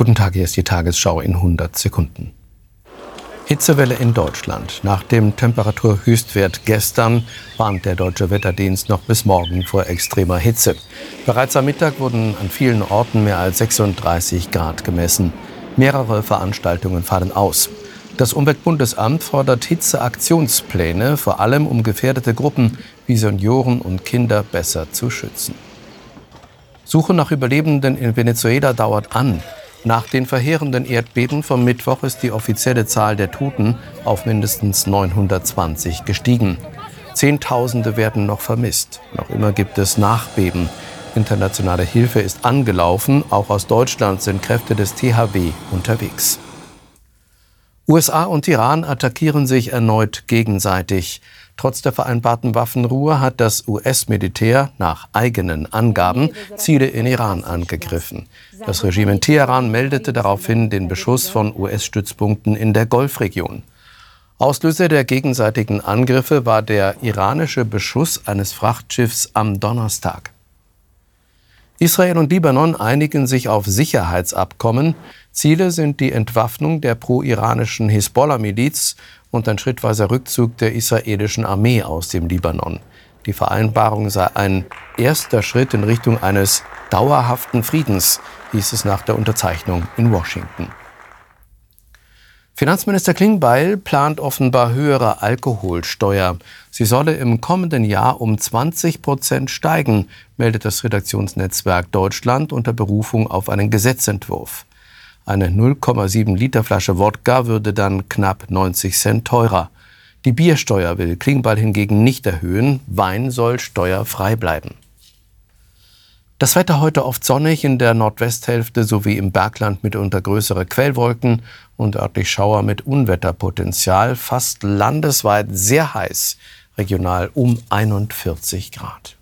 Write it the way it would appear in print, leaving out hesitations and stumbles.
Guten Tag, hier ist die Tagesschau in 100 Sekunden. Hitzewelle in Deutschland. Nach dem Temperaturhöchstwert gestern warnt der Deutsche Wetterdienst noch bis morgen vor extremer Hitze. Bereits am Mittag wurden an vielen Orten mehr als 36 Grad gemessen. Mehrere Veranstaltungen fallen aus. Das Umweltbundesamt fordert Hitzeaktionspläne, vor allem um gefährdete Gruppen wie Senioren und Kinder besser zu schützen. Suche nach Überlebenden in Venezuela dauert an. Nach den verheerenden Erdbeben vom Mittwoch ist die offizielle Zahl der Toten auf mindestens 920 gestiegen. Zehntausende werden noch vermisst. Noch immer gibt es Nachbeben. Internationale Hilfe ist angelaufen. Auch aus Deutschland sind Kräfte des THW unterwegs. USA und Iran attackieren sich erneut gegenseitig. Trotz der vereinbarten Waffenruhe hat das US-Militär nach eigenen Angaben Ziele in Iran angegriffen. Das Regime in Teheran meldete daraufhin den Beschuss von US-Stützpunkten in der Golfregion. Auslöser der gegenseitigen Angriffe war der iranische Beschuss eines Frachtschiffs am Donnerstag. Israel und Libanon einigen sich auf Sicherheitsabkommen. Ziele sind die Entwaffnung der pro-iranischen Hisbollah-Miliz und ein schrittweiser Rückzug der israelischen Armee aus dem Libanon. Die Vereinbarung sei ein erster Schritt in Richtung eines dauerhaften Friedens, hieß es nach der Unterzeichnung in Washington. Finanzminister Klingbeil plant offenbar höhere Alkoholsteuer. Sie solle im kommenden Jahr um 20% steigen, meldet das Redaktionsnetzwerk Deutschland unter Berufung auf einen Gesetzentwurf. Eine 0,7 Liter Flasche Wodka würde dann knapp 90 Cent teurer. Die Biersteuer will Klingbeil hingegen nicht erhöhen. Wein soll steuerfrei bleiben. Das Wetter heute oft sonnig in der Nordwesthälfte sowie im Bergland mitunter größere Quellwolken und örtlich Schauer mit Unwetterpotenzial. Fast landesweit sehr heiß, regional um 41 Grad.